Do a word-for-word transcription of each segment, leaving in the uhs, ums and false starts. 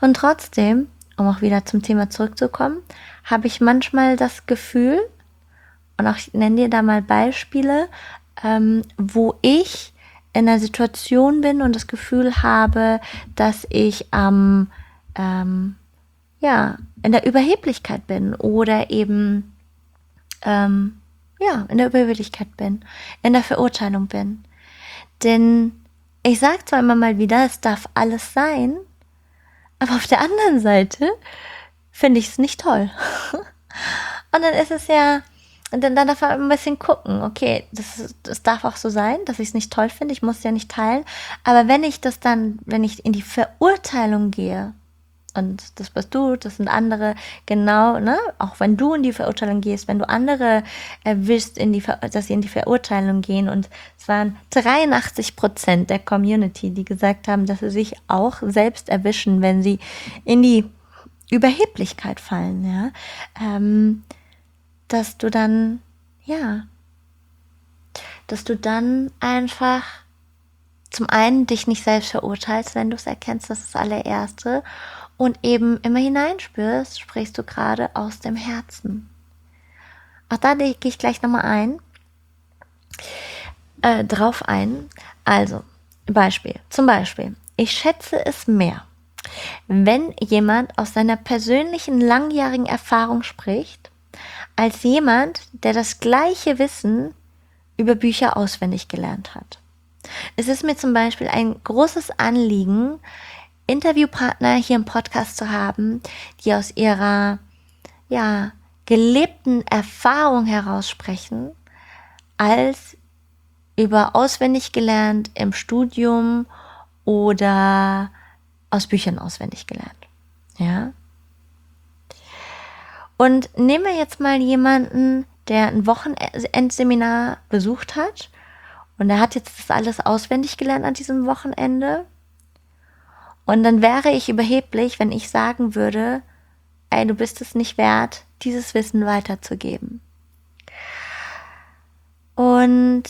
Und trotzdem, um auch wieder zum Thema zurückzukommen, habe ich manchmal das Gefühl, und auch ich nenne dir da mal Beispiele, ähm, wo ich in einer Situation bin und das Gefühl habe, dass ich am, ähm, ja, in der Überheblichkeit bin oder eben, ähm, ja, in der Überheblichkeit bin, in der Verurteilung bin. Denn ich sage zwar immer mal wieder, es darf alles sein, aber auf der anderen Seite finde ich es nicht toll. Und dann ist es ja, dann, dann darf man ein bisschen gucken, okay, das, das darf auch so sein, dass ich es nicht toll finde, ich muss es ja nicht teilen, aber wenn ich das dann, wenn ich in die Verurteilung gehe, und das bist du, das sind andere, genau, ne, auch wenn du in die Verurteilung gehst, wenn du andere erwischst, in die, dass sie in die Verurteilung gehen, und es waren dreiundachtzig Prozent der Community, die gesagt haben, dass sie sich auch selbst erwischen, wenn sie in die Überheblichkeit fallen, ja, ähm, dass du dann, ja, dass du dann einfach zum einen dich nicht selbst verurteilst, wenn du es erkennst, das ist das allererste, und eben immer hineinspürst, sprichst du gerade aus dem Herzen. Auch da gehe ich gleich nochmal ein, äh, drauf ein. Also, Beispiel, zum Beispiel, ich schätze es mehr, wenn jemand aus seiner persönlichen langjährigen Erfahrung spricht, als jemand, der das gleiche Wissen über Bücher auswendig gelernt hat. Es ist mir zum Beispiel ein großes Anliegen, Interviewpartner hier im Podcast zu haben, die aus ihrer, ja, gelebten Erfahrung heraus sprechen, als über auswendig gelernt im Studium oder aus Büchern auswendig gelernt. Ja. Und nehmen wir jetzt mal jemanden, der ein Wochenendseminar besucht hat und er hat jetzt das alles auswendig gelernt an diesem Wochenende. Und dann wäre ich überheblich, wenn ich sagen würde, ey, du bist es nicht wert, dieses Wissen weiterzugeben. Und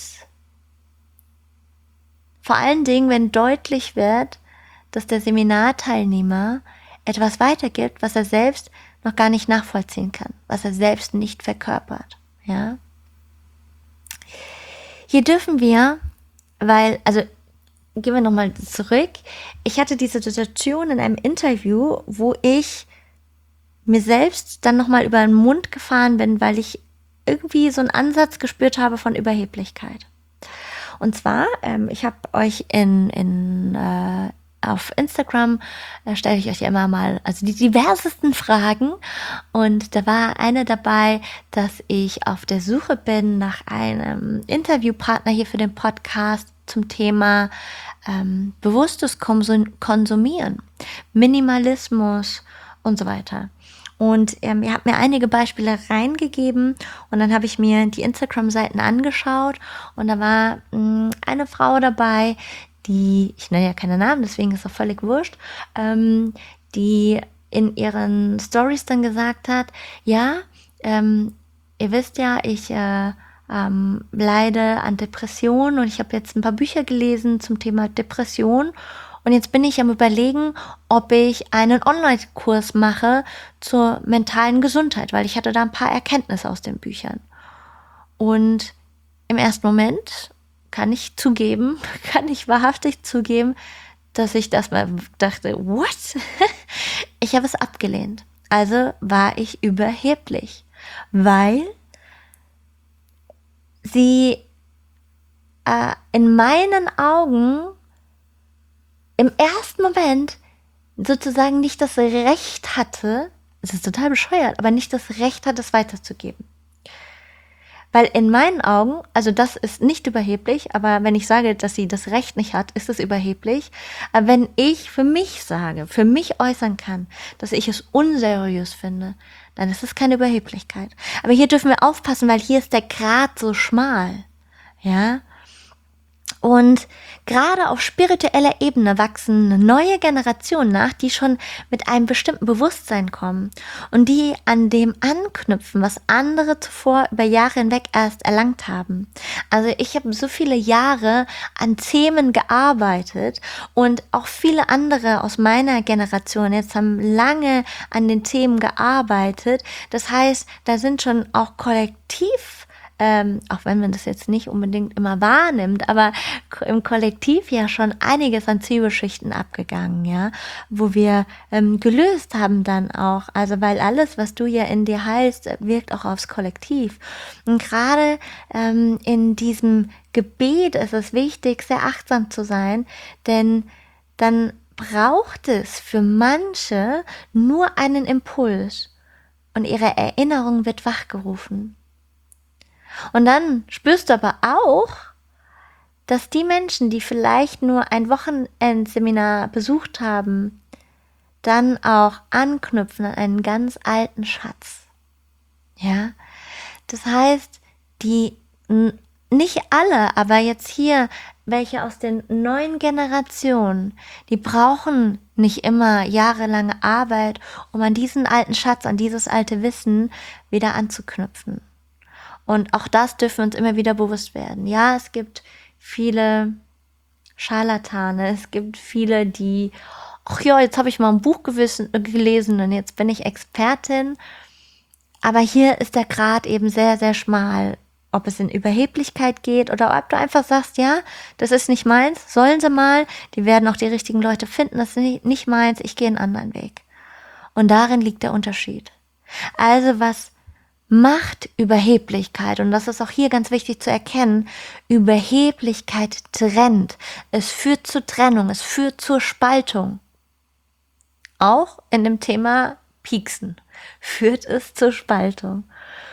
vor allen Dingen, wenn deutlich wird, dass der Seminarteilnehmer etwas weitergibt, was er selbst noch gar nicht nachvollziehen kann, was er selbst nicht verkörpert. Ja? Hier dürfen wir, weil, also gehen wir nochmal zurück, ich hatte diese Situation in einem Interview, wo ich mir selbst dann nochmal über den Mund gefahren bin, weil ich irgendwie so einen Ansatz gespürt habe von Überheblichkeit. Und zwar, ähm, ich habe euch in, in äh, auf Instagram äh, stelle ich euch immer mal, also die diversesten Fragen, und da war eine dabei, dass ich auf der Suche bin nach einem Interviewpartner hier für den Podcast zum Thema ähm, bewusstes Konsum- Konsumieren, Minimalismus und so weiter. Und ähm, ihr habt mir einige Beispiele reingegeben und dann habe ich mir die Instagram-Seiten angeschaut und da war mh, eine Frau dabei, die, ich nenne ja keine Namen, deswegen ist auch völlig wurscht, ähm, die in ihren Stories dann gesagt hat, ja, ähm, ihr wisst ja, ich äh, ähm, leide an Depressionen und ich habe jetzt ein paar Bücher gelesen zum Thema Depression. Und jetzt bin ich am Überlegen, ob ich einen Online-Kurs mache zur mentalen Gesundheit, weil ich hatte da ein paar Erkenntnisse aus den Büchern. Und im ersten Moment kann ich zugeben, kann ich wahrhaftig zugeben, dass ich das mal dachte, what? Ich habe es abgelehnt. Also war ich überheblich, weil sie äh, in meinen Augen im ersten Moment sozusagen nicht das Recht hatte, es ist total bescheuert, aber nicht das Recht hat, es weiterzugeben. Weil in meinen Augen, also das ist nicht überheblich, aber wenn ich sage, dass sie das Recht nicht hat, ist es überheblich. Aber wenn ich für mich sage, für mich äußern kann, dass ich es unseriös finde, dann ist es keine Überheblichkeit. Aber hier dürfen wir aufpassen, weil hier ist der Grat so schmal. Ja. Und gerade auf spiritueller Ebene wachsen neue Generationen nach, die schon mit einem bestimmten Bewusstsein kommen und die an dem anknüpfen, was andere zuvor über Jahre hinweg erst erlangt haben. Also ich habe so viele Jahre an Themen gearbeitet und auch viele andere aus meiner Generation jetzt haben lange an den Themen gearbeitet. Das heißt, da sind schon auch kollektiv Ähm, auch wenn man das jetzt nicht unbedingt immer wahrnimmt, aber im Kollektiv ja schon einiges an Zwiebelschichten abgegangen, ja, wo wir ähm, gelöst haben dann auch, also weil alles, was du ja in dir heilst, wirkt auch aufs Kollektiv. Und gerade ähm, in diesem Gebet ist es wichtig, sehr achtsam zu sein, denn dann braucht es für manche nur einen Impuls und ihre Erinnerung wird wachgerufen. Und dann spürst du aber auch, dass die Menschen, die vielleicht nur ein Wochenendseminar besucht haben, dann auch anknüpfen an einen ganz alten Schatz. Ja, das heißt, die, nicht alle, aber jetzt hier, welche aus den neuen Generationen, die brauchen nicht immer jahrelange Arbeit, um an diesen alten Schatz, an dieses alte Wissen wieder anzuknüpfen. Und auch das dürfen wir uns immer wieder bewusst werden. Ja, es gibt viele Scharlatane, es gibt viele, die, ach ja, jetzt habe ich mal ein Buch gewissen, gelesen und jetzt bin ich Expertin. Aber hier ist der Grat eben sehr, sehr schmal. Ob es in Überheblichkeit geht oder ob du einfach sagst, ja, das ist nicht meins, sollen sie mal, die werden auch die richtigen Leute finden, das ist nicht meins, ich gehe einen anderen Weg. Und darin liegt der Unterschied. Also was macht Überheblichkeit, und das ist auch hier ganz wichtig zu erkennen, Überheblichkeit trennt. Es führt zur Trennung, es führt zur Spaltung. Auch in dem Thema Pieksen führt es zur Spaltung.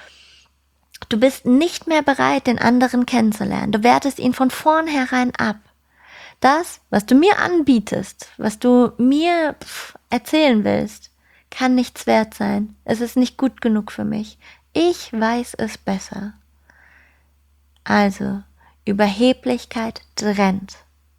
Du bist nicht mehr bereit, den anderen kennenzulernen. Du wertest ihn von vornherein ab. Das, was du mir anbietest, was du mir erzählen willst, kann nichts wert sein. Es ist nicht gut genug für mich. Ich weiß es besser. Also, Überheblichkeit trennt.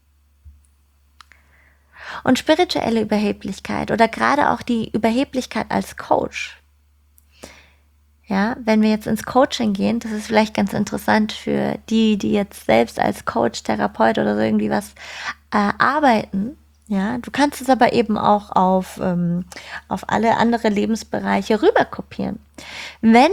Und spirituelle Überheblichkeit oder gerade auch die Überheblichkeit als Coach. Ja, wenn wir jetzt ins Coaching gehen, das ist vielleicht ganz interessant für die, die jetzt selbst als Coach, Therapeut oder so irgendwie was äh, arbeiten. Ja, du kannst es aber eben auch auf, ähm, auf alle andere Lebensbereiche rüberkopieren. Wenn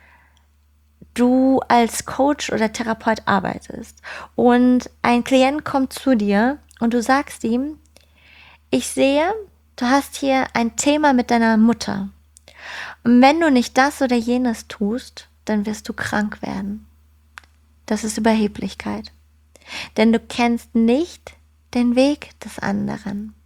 du als Coach oder Therapeut arbeitest und ein Klient kommt zu dir und du sagst ihm, ich sehe, du hast hier ein Thema mit deiner Mutter. Und wenn du nicht das oder jenes tust, dann wirst du krank werden. Das ist Überheblichkeit. Denn du kennst nicht den Weg des anderen.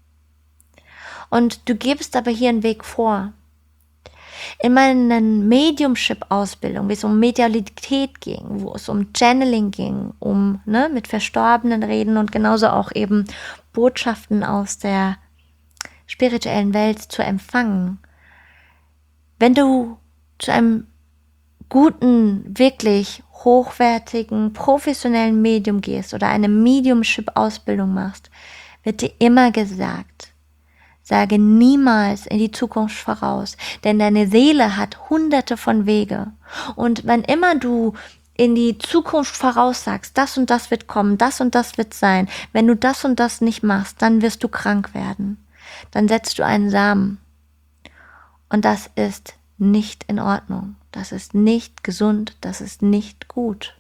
Und du gibst aber hier einen Weg vor. In meiner Mediumship-Ausbildung, wie es um Medialität ging, wo es um Channeling ging, um ne, mit Verstorbenen reden und genauso auch eben Botschaften aus der spirituellen Welt zu empfangen. Wenn du zu einem guten, wirklich hochwertigen, professionellen Medium gehst oder eine Mediumship-Ausbildung machst, wird dir immer gesagt, sage niemals in die Zukunft voraus, denn deine Seele hat hunderte von Wege. Und wann immer du in die Zukunft voraussagst, das und das wird kommen, das und das wird sein, wenn du das und das nicht machst, dann wirst du krank werden. Dann setzt du einen Samen. Und das ist nicht in Ordnung. Das ist nicht gesund, das ist nicht gut.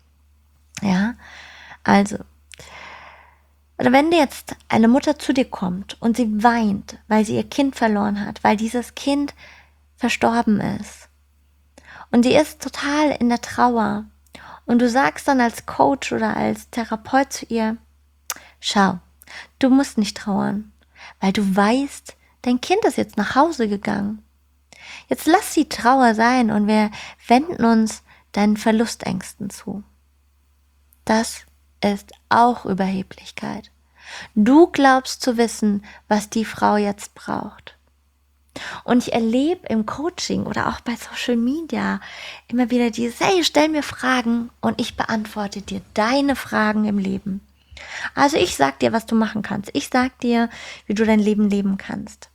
Ja, also, oder wenn jetzt eine Mutter zu dir kommt und sie weint, weil sie ihr Kind verloren hat, weil dieses Kind verstorben ist und sie ist total in der Trauer und du sagst dann als Coach oder als Therapeut zu ihr, schau, du musst nicht trauern, weil du weißt, dein Kind ist jetzt nach Hause gegangen. Jetzt lass die Trauer sein und wir wenden uns deinen Verlustängsten zu. Das ist auch Überheblichkeit. Du glaubst zu wissen, was die Frau jetzt braucht. Und ich erlebe im Coaching oder auch bei Social Media immer wieder dieses, hey, stell mir Fragen und ich beantworte dir deine Fragen im Leben. Also ich sag dir, was du machen kannst. Ich sag dir, wie du dein Leben leben kannst.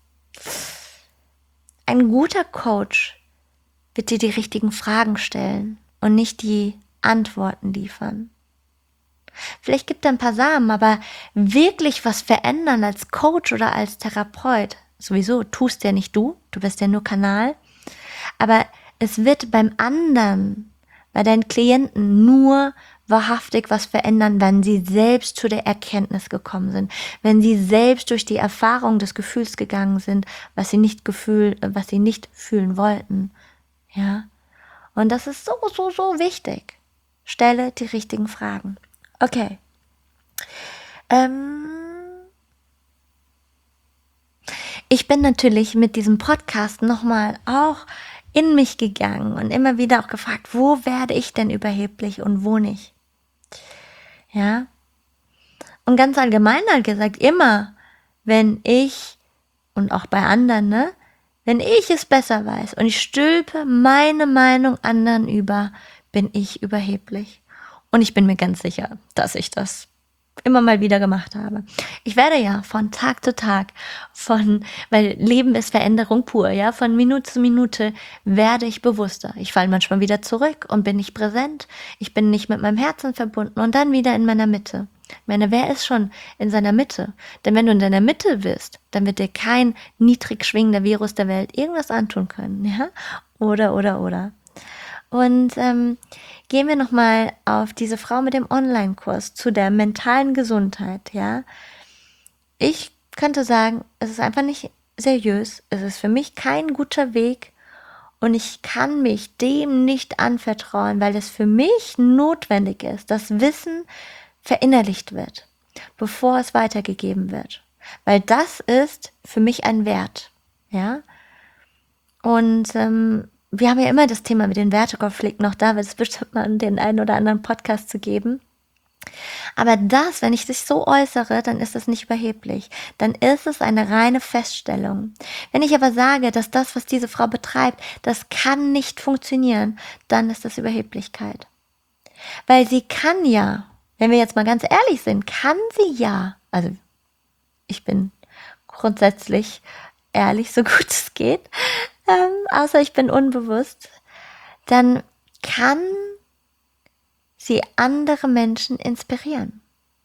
Ein guter Coach wird dir die richtigen Fragen stellen und nicht die Antworten liefern. Vielleicht gibt er ein paar Samen, aber wirklich was verändern als Coach oder als Therapeut, sowieso tust ja nicht du, du bist ja nur Kanal, aber es wird beim anderen, bei deinen Klienten nur wahrhaftig was verändern, wenn sie selbst zu der Erkenntnis gekommen sind, wenn sie selbst durch die Erfahrung des Gefühls gegangen sind, was sie nicht gefühl, was sie nicht fühlen wollten, ja. Und das ist so, so, so wichtig. Stelle die richtigen Fragen. Okay. Ähm, ich bin natürlich mit diesem Podcast nochmal auch in mich gegangen und immer wieder auch gefragt, wo werde ich denn überheblich und wo nicht? Ja. Und ganz allgemein halt gesagt, immer, wenn ich, und auch bei anderen, ne, wenn ich es besser weiß und ich stülpe meine Meinung anderen über, bin ich überheblich. Und ich bin mir ganz sicher, dass ich das immer mal wieder gemacht habe. Ich werde ja von Tag zu Tag, von, weil Leben ist Veränderung pur, ja, von Minute zu Minute werde ich bewusster. Ich falle manchmal wieder zurück und bin nicht präsent. Ich bin nicht mit meinem Herzen verbunden und dann wieder in meiner Mitte. Ich meine, wer ist schon in seiner Mitte? Denn wenn du in deiner Mitte bist, dann wird dir kein niedrig schwingender Virus der Welt irgendwas antun können, ja? Oder, oder, oder. Und ähm, gehen wir nochmal auf diese Frau mit dem Online-Kurs zu der mentalen Gesundheit, ja. Ich könnte sagen, es ist einfach nicht seriös, es ist für mich kein guter Weg und ich kann mich dem nicht anvertrauen, weil es für mich notwendig ist, dass Wissen verinnerlicht wird, bevor es weitergegeben wird. Weil das ist für mich ein Wert, ja. Und ähm, wir haben ja immer das Thema mit den Wertekonflikten, noch da wird es bestimmt mal den einen oder anderen Podcast zu geben. Aber das, wenn ich dich so äußere, dann ist es nicht überheblich. Dann ist es eine reine Feststellung. Wenn ich aber sage, dass das, was diese Frau betreibt, das kann nicht funktionieren, dann ist das Überheblichkeit. Weil sie kann ja, wenn wir jetzt mal ganz ehrlich sind, kann sie ja, also ich bin grundsätzlich ehrlich, so gut es geht, ähm, außer ich bin unbewusst, dann kann sie andere Menschen inspirieren.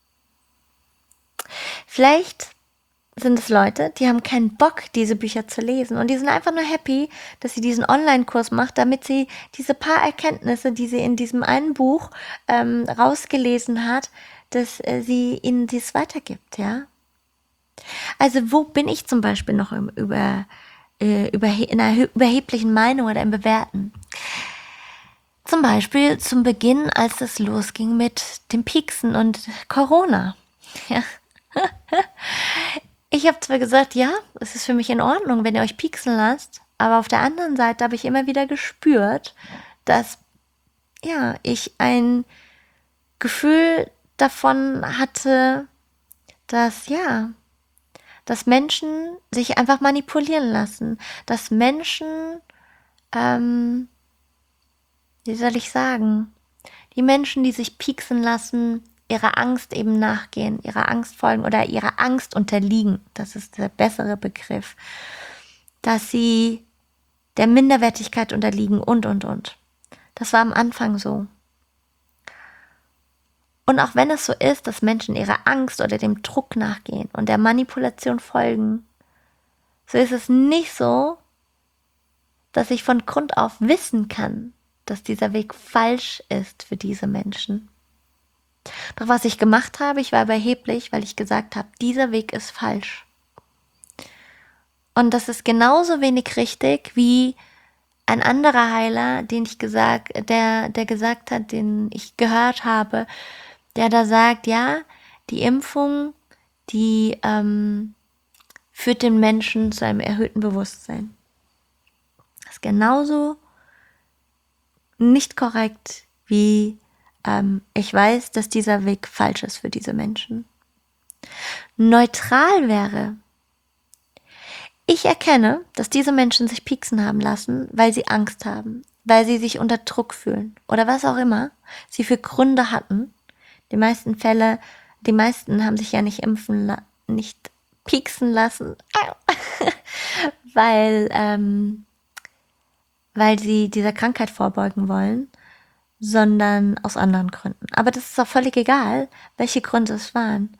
Vielleicht sind es Leute, die haben keinen Bock, diese Bücher zu lesen und die sind einfach nur happy, dass sie diesen Online-Kurs macht, damit sie diese paar Erkenntnisse, die sie in diesem einen Buch ähm, rausgelesen hat, dass äh, sie ihnen dies weitergibt, ja. Also wo bin ich zum Beispiel noch im, über, äh, über, in einer überheblichen Meinung oder im Bewerten? Zum Beispiel zum Beginn, als es losging mit dem Pieksen und Corona. Ja. Ich habe zwar gesagt, ja, es ist für mich in Ordnung, wenn ihr euch pieksen lasst, aber auf der anderen Seite habe ich immer wieder gespürt, dass ja, ich ein Gefühl davon hatte, dass ja, dass Menschen sich einfach manipulieren lassen, dass Menschen, ähm, wie soll ich sagen, die Menschen, die sich pieksen lassen, ihrer Angst eben nachgehen, ihrer Angst folgen oder ihrer Angst unterliegen, das ist der bessere Begriff, dass sie der Minderwertigkeit unterliegen und, und, und. Das war am Anfang so. Und auch wenn es so ist, dass Menschen ihrer Angst oder dem Druck nachgehen und der Manipulation folgen, so ist es nicht so, dass ich von Grund auf wissen kann, dass dieser Weg falsch ist für diese Menschen. Doch was ich gemacht habe, ich war überheblich, weil ich gesagt habe, dieser Weg ist falsch. Und das ist genauso wenig richtig wie ein anderer Heiler, den ich gesagt, der, der gesagt hat, den ich gehört habe, der da sagt, ja, die Impfung, die ähm, führt den Menschen zu einem erhöhten Bewusstsein. Das ist genauso nicht korrekt, wie ähm, ich weiß, dass dieser Weg falsch ist für diese Menschen. Neutral wäre, ich erkenne, dass diese Menschen sich pieksen haben lassen, weil sie Angst haben, weil sie sich unter Druck fühlen oder was auch immer sie für Gründe hatten. Die meisten Fälle Die meisten haben sich ja nicht impfen, la- nicht pieksen lassen, weil, ähm, weil sie dieser Krankheit vorbeugen wollen, sondern aus anderen Gründen. Aber das ist auch völlig egal, welche Gründe es waren.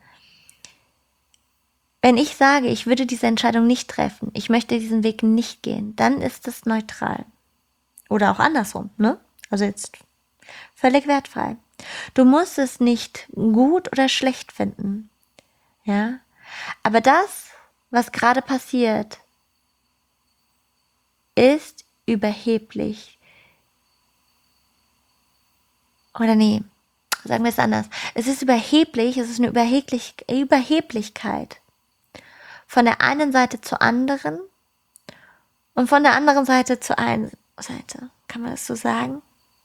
Wenn ich sage, ich würde diese Entscheidung nicht treffen, ich möchte diesen Weg nicht gehen, dann ist es neutral. Oder auch andersrum, ne? Also jetzt völlig wertfrei. Du musst es nicht gut oder schlecht finden, ja? Aber das, was gerade passiert, ist überheblich. Oder nee, sagen wir es anders. Es ist überheblich, es ist eine Überheblich Überheblichkeit. Von der einen Seite zur anderen und von der anderen Seite zur einen Seite. Kann man das so sagen?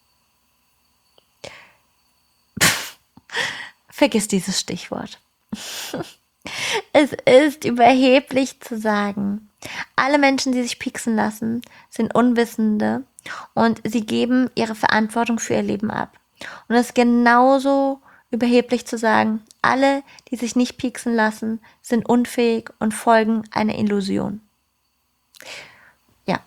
Vergiss dieses Stichwort. Es ist überheblich zu sagen, alle Menschen, die sich pieksen lassen, sind Unwissende und sie geben ihre Verantwortung für ihr Leben ab. Und es ist genauso überheblich zu sagen, alle, die sich nicht pieksen lassen, sind unfähig und folgen einer Illusion. Ja.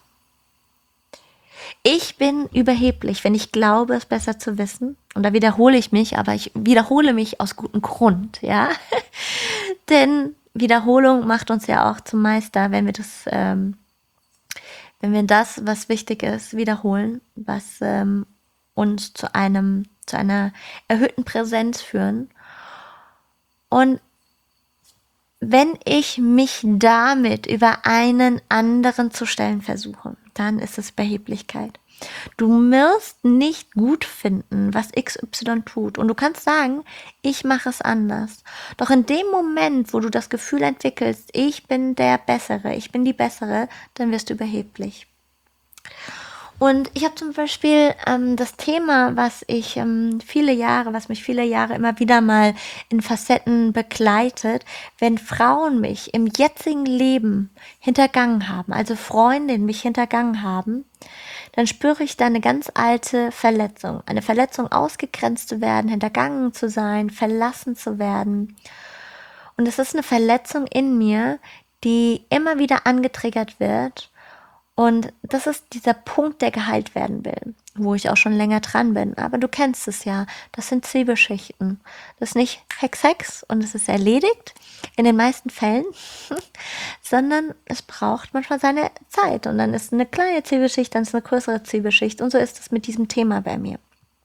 Ich bin überheblich, wenn ich glaube, es besser zu wissen. Und da wiederhole ich mich, aber ich wiederhole mich aus gutem Grund, ja. Denn Wiederholung macht uns ja auch zum Meister, wenn wir das, ähm, wenn wir das, was wichtig ist, wiederholen, was ähm, uns zu einem, zu einer erhöhten Präsenz führen. Und wenn ich mich damit über einen anderen zu stellen versuche, dann ist es Überheblichkeit. Du wirst nicht gut finden, was X Y tut. Und du kannst sagen, ich mache es anders. Doch in dem Moment, wo du das Gefühl entwickelst, ich bin der Bessere, ich bin die Bessere, dann wirst du überheblich. Und ich habe zum Beispiel ähm, das Thema, was ich ähm, viele Jahre, was mich viele Jahre immer wieder mal in Facetten begleitet, wenn Frauen mich im jetzigen Leben hintergangen haben, also Freundinnen mich hintergangen haben, dann spüre ich da eine ganz alte Verletzung. Eine Verletzung, ausgegrenzt zu werden, hintergangen zu sein, verlassen zu werden. Und es ist eine Verletzung in mir, die immer wieder angetriggert wird. Und das ist dieser Punkt, der geheilt werden will, wo ich auch schon länger dran bin. Aber du kennst es ja, das sind Zwiebelschichten. Das ist nicht Hex, Hex und es ist erledigt, in den meisten Fällen, sondern es braucht manchmal seine Zeit. Und dann ist eine kleine Zwiebelschicht, dann ist eine größere Zwiebelschicht. Und so ist es mit diesem Thema bei mir.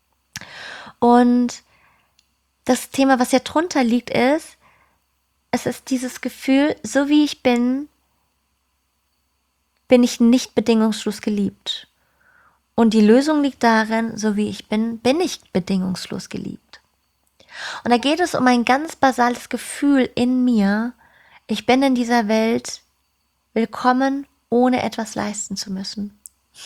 Und das Thema, was ja drunter liegt, ist, es ist dieses Gefühl, so wie ich bin, bin ich nicht bedingungslos geliebt. Und die Lösung liegt darin, so wie ich bin, bin ich bedingungslos geliebt. Und da geht es um ein ganz basales Gefühl in mir, ich bin in dieser Welt willkommen, ohne etwas leisten zu müssen.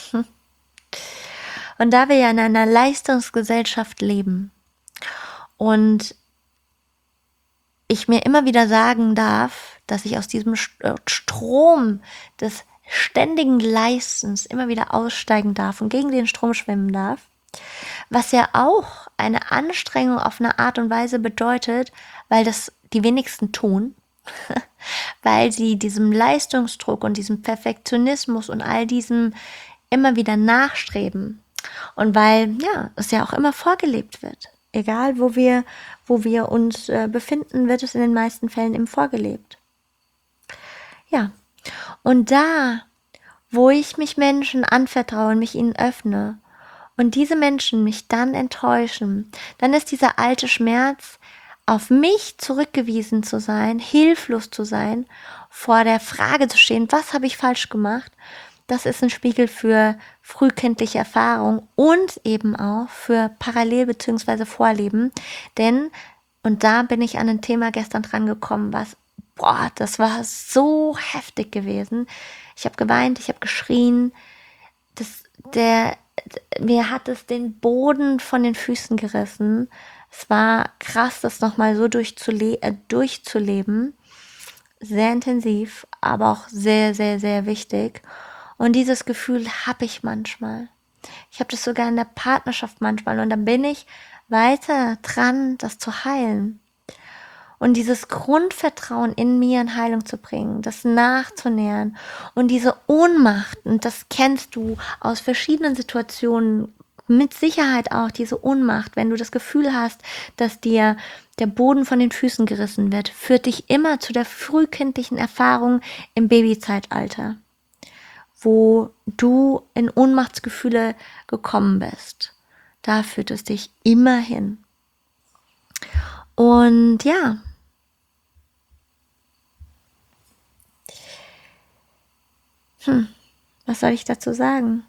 Und da wir ja in einer Leistungsgesellschaft leben und ich mir immer wieder sagen darf, dass ich aus diesem Strom des ständigen Leistens immer wieder aussteigen darf und gegen den Strom schwimmen darf, was ja auch eine Anstrengung auf eine Art und Weise bedeutet, weil das die wenigsten tun, weil sie diesem Leistungsdruck und diesem Perfektionismus und all diesem immer wieder nachstreben und weil ja es ja auch immer vorgelebt wird. Egal, wo wir, wo wir uns äh, befinden, wird es in den meisten Fällen eben vorgelebt. Ja, und da, wo ich mich Menschen anvertraue und mich ihnen öffne und diese Menschen mich dann enttäuschen, dann ist dieser alte Schmerz, auf mich zurückgewiesen zu sein, hilflos zu sein, vor der Frage zu stehen, was habe ich falsch gemacht, das ist ein Spiegel für frühkindliche Erfahrung und eben auch für Parallel- bzw. Vorleben. Denn, und da bin ich an ein Thema gestern dran gekommen, was, boah, das war so heftig gewesen. Ich habe geweint, ich habe geschrien. Das, der, mir hat es den Boden von den Füßen gerissen. Es war krass, das nochmal so durchzule- äh, durchzuleben. Sehr intensiv, aber auch sehr, sehr, sehr wichtig. Und dieses Gefühl habe ich manchmal. Ich habe das sogar in der Partnerschaft manchmal. Und dann bin ich weiter dran, das zu heilen. und dieses Grundvertrauen in mir in Heilung zu bringen, das nachzunähern und diese Ohnmacht, und das kennst du aus verschiedenen Situationen, mit Sicherheit auch diese Ohnmacht, wenn du das Gefühl hast, dass dir der Boden von den Füßen gerissen wird, führt dich immer zu der frühkindlichen Erfahrung im Babyzeitalter, wo du in Ohnmachtsgefühle gekommen bist. Da führt es dich immer hin. Und ja, hm, was soll ich dazu sagen?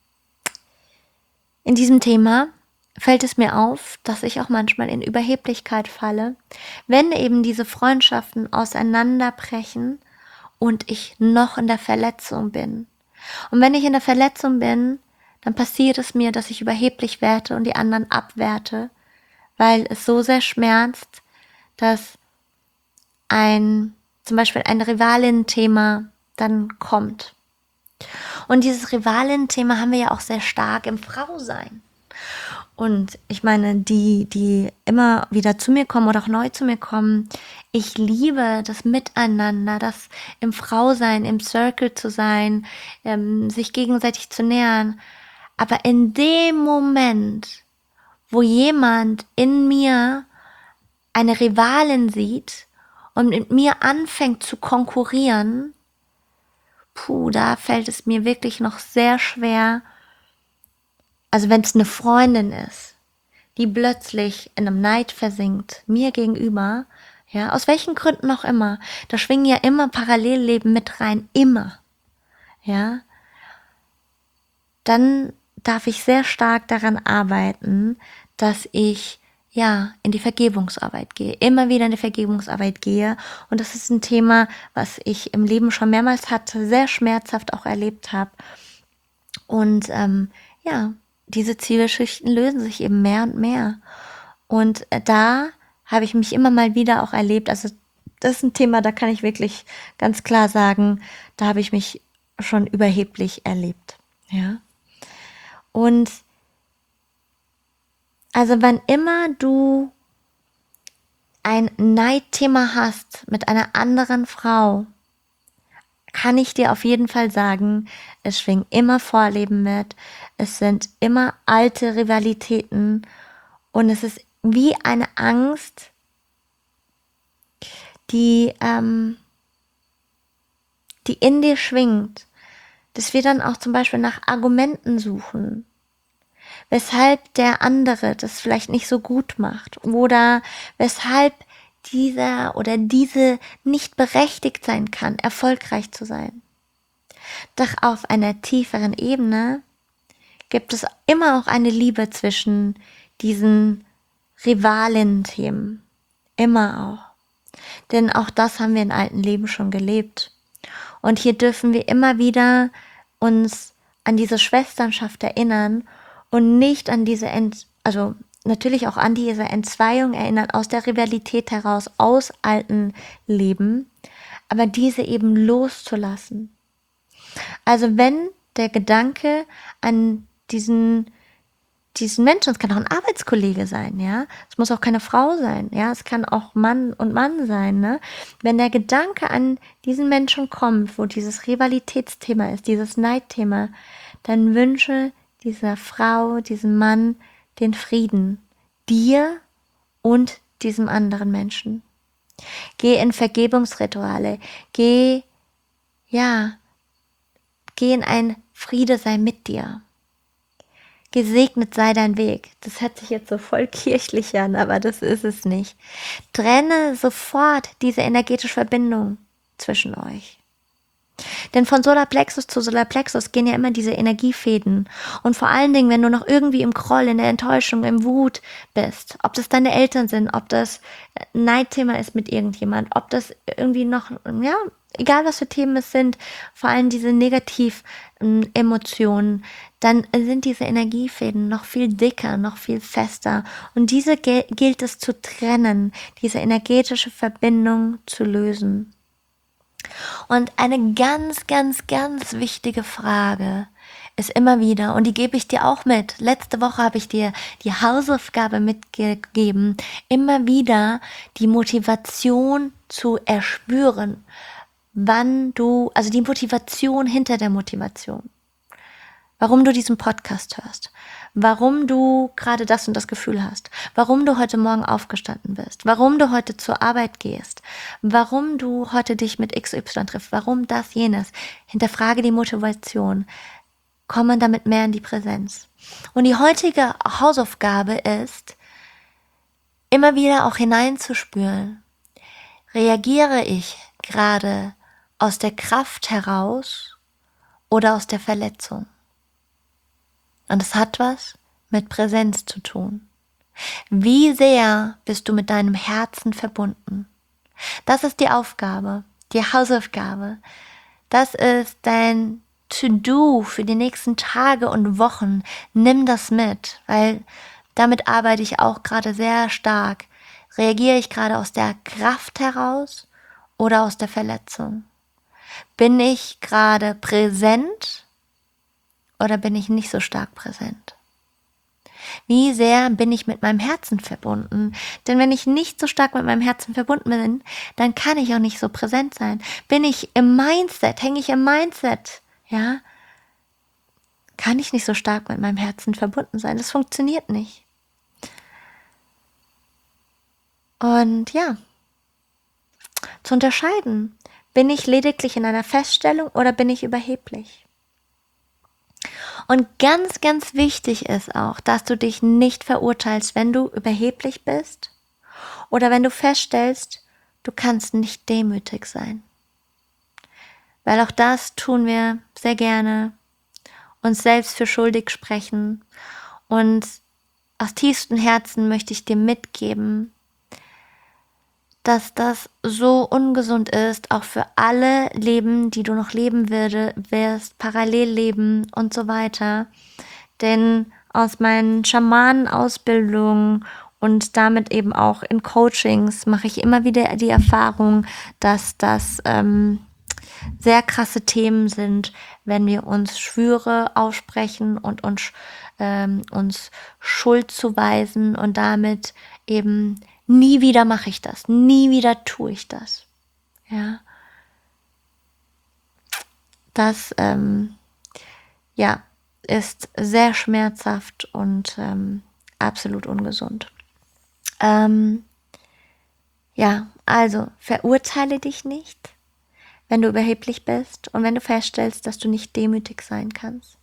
In diesem Thema fällt es mir auf, dass ich auch manchmal in Überheblichkeit falle, wenn eben diese Freundschaften auseinanderbrechen und ich noch in der Verletzung bin. Und wenn ich in der Verletzung bin, dann passiert es mir, dass ich überheblich werde und die anderen abwerte, weil es so sehr schmerzt, dass ein, zum Beispiel ein Rivalin-Thema dann kommt. Und dieses Rivalin-Thema haben wir ja auch sehr stark im Frausein. Und ich meine, die, die immer wieder zu mir kommen oder auch neu zu mir kommen, ich liebe das Miteinander, das im Frausein, im Circle zu sein, ähm, sich gegenseitig zu nähern. Aber in dem Moment, wo jemand in mir eine Rivalin sieht und mit mir anfängt zu konkurrieren, puh, da fällt es mir wirklich noch sehr schwer. Also wenn es eine Freundin ist, die plötzlich in einem Neid versinkt, mir gegenüber, ja, aus welchen Gründen auch immer, da schwingen ja immer Parallelleben mit rein, immer, ja, dann darf ich sehr stark daran arbeiten, dass ich ja in die Vergebungsarbeit gehe, immer wieder in die Vergebungsarbeit gehe. Und das ist ein Thema, was ich im Leben schon mehrmals hatte, sehr schmerzhaft auch erlebt habe. Und ähm, ja, diese Zwiebelschichten lösen sich eben mehr und mehr. Und äh, da habe ich mich immer mal wieder auch erlebt, also das ist ein Thema, da kann ich wirklich ganz klar sagen, da habe ich mich schon überheblich erlebt, ja. Und also wann immer du ein Neidthema hast mit einer anderen Frau, kann ich dir auf jeden Fall sagen, es schwingen immer Vorleben mit, es sind immer alte Rivalitäten und es ist wie eine Angst, die, ähm, die in dir schwingt, dass wir dann auch zum Beispiel nach Argumenten suchen, weshalb der andere das vielleicht nicht so gut macht oder weshalb dieser oder diese nicht berechtigt sein kann, erfolgreich zu sein. Doch auf einer tieferen Ebene gibt es immer auch eine Liebe zwischen diesen Rivalen-Themen. Immer auch. Denn auch das haben wir in alten Leben schon gelebt. Und hier dürfen wir immer wieder uns an diese Schwesternschaft erinnern und nicht an diese, Ent- also natürlich auch an diese Entzweiung erinnern, aus der Rivalität heraus, aus alten Leben, aber diese eben loszulassen. Also wenn der Gedanke an diesen diesen Menschen, es kann auch ein Arbeitskollege sein, ja, es muss auch keine Frau sein, ja, es kann auch Mann und Mann sein, ne, wenn der Gedanke an diesen Menschen kommt, wo dieses Rivalitätsthema ist, dieses Neidthema, dann wünsche dieser Frau, diesem Mann den Frieden, dir und diesem anderen Menschen. Geh in Vergebungsrituale, geh, ja, geh in ein Friede sei mit dir. Gesegnet sei dein Weg. Das hört sich jetzt so voll kirchlich an, aber das ist es nicht. Trenne sofort diese energetische Verbindung zwischen euch. Denn von Solarplexus zu Solarplexus gehen ja immer diese Energiefäden. Und vor allen Dingen, wenn du noch irgendwie im Groll, in der Enttäuschung, im Wut bist, ob das deine Eltern sind, ob das ein Neidthema ist mit irgendjemand, ob das irgendwie noch, ja, egal was für Themen es sind, vor allem diese Negativ-Emotionen, dann sind diese Energiefäden noch viel dicker, noch viel fester. Und diese gel- gilt es zu trennen, diese energetische Verbindung zu lösen. Und eine ganz, ganz, ganz wichtige Frage ist immer wieder, und die gebe ich dir auch mit. Letzte Woche habe ich dir die Hausaufgabe mitgegeben, immer wieder die Motivation zu erspüren, wann du, also die Motivation hinter der Motivation. Warum du diesen Podcast hörst, warum du gerade das und das Gefühl hast, warum du heute Morgen aufgestanden bist, warum du heute zur Arbeit gehst, warum du heute dich mit X Y triffst, warum das, jenes. Hinterfrage die Motivation, komme damit mehr in die Präsenz. Und die heutige Hausaufgabe ist, immer wieder auch hineinzuspüren, reagiere ich gerade aus der Kraft heraus oder aus der Verletzung? Und es hat was mit Präsenz zu tun. Wie sehr bist du mit deinem Herzen verbunden? Das ist die Aufgabe, die Hausaufgabe. Das ist dein To-Do für die nächsten Tage und Wochen. Nimm das mit, weil damit arbeite ich auch gerade sehr stark. Reagiere ich gerade aus der Kraft heraus oder aus der Verletzung? Bin ich gerade präsent oder bin ich nicht so stark präsent? Wie sehr bin ich mit meinem Herzen verbunden? Denn wenn ich nicht so stark mit meinem Herzen verbunden bin, dann kann ich auch nicht so präsent sein. Bin ich im Mindset, hänge ich im Mindset, ja, kann ich nicht so stark mit meinem Herzen verbunden sein. Das funktioniert nicht. Und ja, zu unterscheiden, bin ich lediglich in einer Feststellung oder bin ich überheblich? Und ganz, ganz wichtig ist auch, dass du dich nicht verurteilst, wenn du überheblich bist oder wenn du feststellst, du kannst nicht demütig sein. Weil auch das tun wir sehr gerne, uns selbst für schuldig sprechen. Und aus tiefstem Herzen möchte ich dir mitgeben, dass das so ungesund ist, auch für alle Leben, die du noch leben würde, wirst, Parallelleben und so weiter. Denn aus meinen Schamanenausbildungen und damit eben auch in Coachings mache ich immer wieder die Erfahrung, dass das ähm, sehr krasse Themen sind, wenn wir uns Schwüre aussprechen und uns, ähm, uns Schuld zuweisen und damit eben nie wieder mache ich das, nie wieder tue ich das. Ja, das ähm, ja, ist sehr schmerzhaft und ähm, absolut ungesund. Ähm, ja, also verurteile dich nicht, wenn du überheblich bist und wenn du feststellst, dass du nicht demütig sein kannst.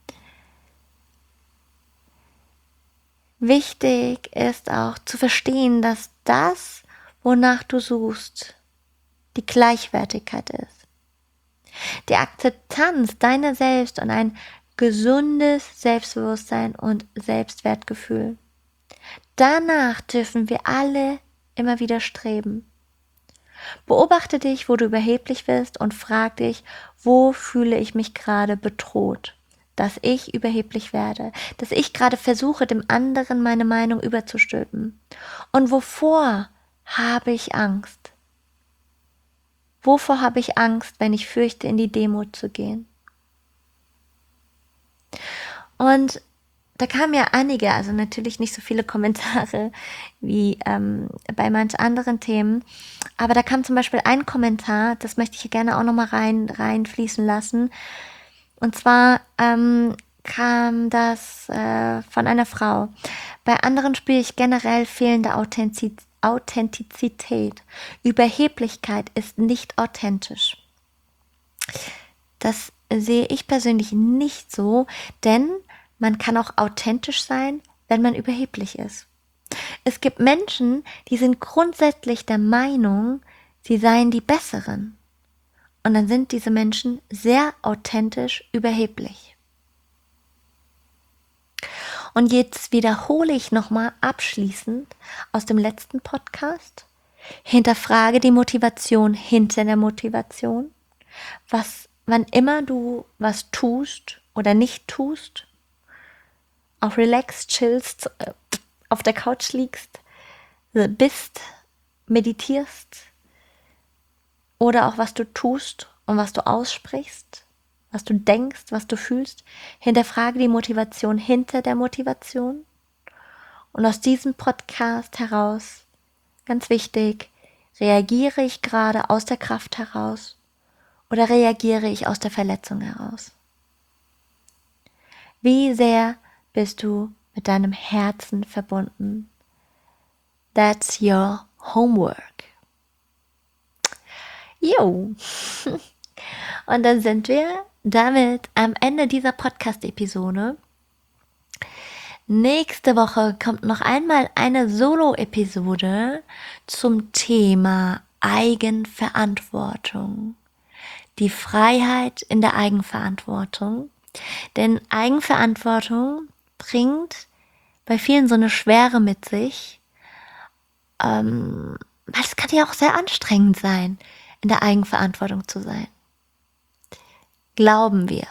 Wichtig ist auch zu verstehen, dass das, wonach du suchst, die Gleichwertigkeit ist. Die Akzeptanz deiner selbst und ein gesundes Selbstbewusstsein und Selbstwertgefühl. Danach dürfen wir alle immer wieder streben. Beobachte dich, wo du überheblich bist und frag dich, wo fühle ich mich gerade bedroht? Dass ich überheblich werde, dass ich gerade versuche, dem anderen meine Meinung überzustülpen. Und wovor habe ich Angst? Wovor habe ich Angst, wenn ich fürchte, in die Demut zu gehen? Und da kamen ja einige, also natürlich nicht so viele Kommentare wie ähm, bei manch anderen Themen, aber da kam zum Beispiel ein Kommentar, das möchte ich hier gerne auch nochmal rein, reinfließen lassen. Und zwar ähm, kam das äh, von einer Frau. Bei anderen spüre ich generell fehlende Authentiz- Authentizität. Überheblichkeit ist nicht authentisch. Das sehe ich persönlich nicht so, denn man kann auch authentisch sein, wenn man überheblich ist. Es gibt Menschen, die sind grundsätzlich der Meinung, sie seien die Besseren. Und dann sind diese Menschen sehr authentisch überheblich. Und jetzt wiederhole ich nochmal abschließend aus dem letzten Podcast. Hinterfrage die Motivation hinter der Motivation. Was, wann immer du was tust oder nicht tust, auch relaxed, chillst, auf der Couch liegst, bist, meditierst oder auch was du tust und was du aussprichst, was du denkst, was du fühlst. Hinterfrage die Motivation hinter der Motivation. Und aus diesem Podcast heraus, ganz wichtig, reagiere ich gerade aus der Kraft heraus oder reagiere ich aus der Verletzung heraus? Wie sehr bist du mit deinem Herzen verbunden? That's your homework. Jo. Und dann sind wir damit am Ende dieser Podcast-Episode. Nächste Woche kommt noch einmal eine Solo-Episode zum Thema Eigenverantwortung. Die Freiheit in der Eigenverantwortung. Denn Eigenverantwortung bringt bei vielen so eine Schwere mit sich. Ähm, weil es kann ja auch sehr anstrengend sein, in der Eigenverantwortung zu sein. Glauben wir.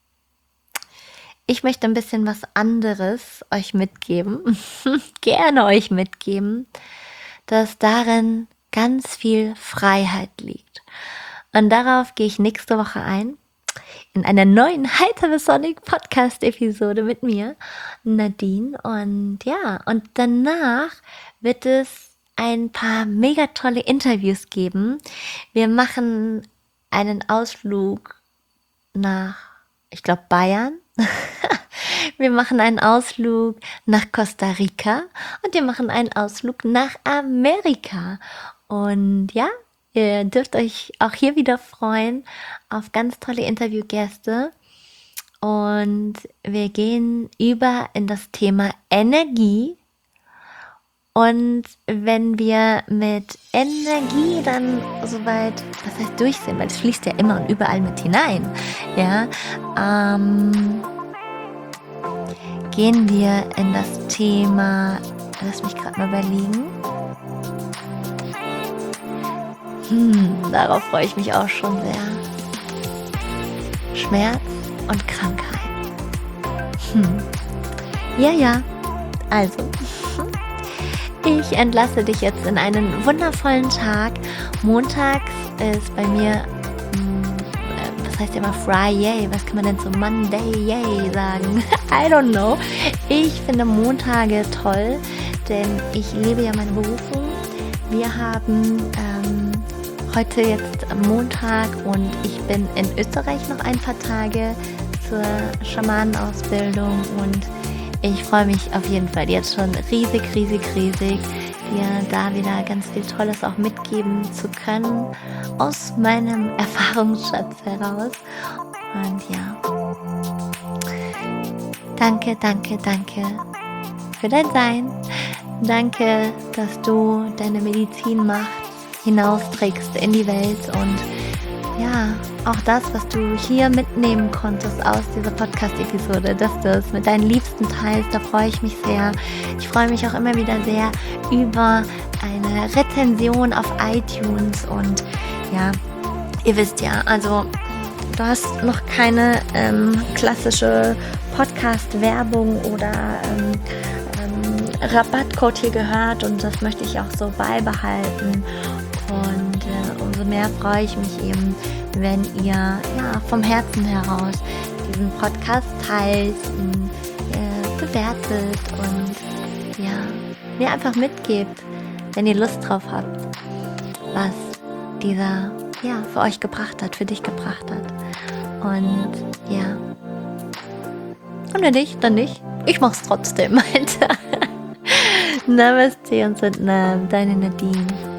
Ich möchte ein bisschen was anderes euch mitgeben, gerne euch mitgeben, dass darin ganz viel Freiheit liegt. Und darauf gehe ich nächste Woche ein, in einer neuen Heiter Sonic Podcast-Episode mit mir, Nadine. Und ja, und danach wird es ein paar mega tolle Interviews geben. Wir machen einen Ausflug nach, ich glaube, Bayern. Wir machen einen Ausflug nach Costa Rica und wir machen einen Ausflug nach Amerika. Und ja, ihr dürft euch auch hier wieder freuen auf ganz tolle Interviewgäste. Und wir gehen über in das Thema Energie. Und wenn wir mit Energie dann soweit, was heißt durch sind, weil es fließt ja immer und überall mit hinein, ja, ähm, gehen wir in das Thema, lass mich gerade mal überlegen, hm, darauf freue ich mich auch schon sehr, Schmerz und Krankheit. Hm. Ja, ja, also, ich entlasse dich jetzt in einen wundervollen Tag. Montags ist bei mir, was heißt ja immer Friday, was kann man denn so Monday, yay sagen? I don't know. Ich finde Montage toll, denn ich lebe ja meine Berufung. Wir haben ähm, heute jetzt Montag und ich bin in Österreich noch ein paar Tage zur Schamanenausbildung und ich freue mich auf jeden Fall jetzt schon riesig, riesig, riesig, dir da wieder ganz viel Tolles auch mitgeben zu können aus meinem Erfahrungsschatz heraus. Und ja, danke, danke, danke für dein Sein. Danke, dass du deine Medizinmacht hinausträgst in die Welt und ja, auch das, was du hier mitnehmen konntest aus dieser Podcast-Episode, dass du es mit deinen Liebsten teilst, da freue ich mich sehr. Ich freue mich auch immer wieder sehr über eine Rezension auf iTunes und ja, ihr wisst ja, also du hast noch keine ähm, klassische Podcast-Werbung oder ähm, ähm, Rabattcode hier gehört und das möchte ich auch so beibehalten. Und äh, umso mehr freue ich mich eben, wenn ihr ja, vom Herzen heraus diesen Podcast teilt, ihn, äh, bewertet und ja, mir einfach mitgebt, wenn ihr Lust drauf habt, was dieser ja, für euch gebracht hat, für dich gebracht hat. Und ja, und wenn nicht, dann nicht. Ich mach's trotzdem weiter. Namaste und Satnam, deine Nadine.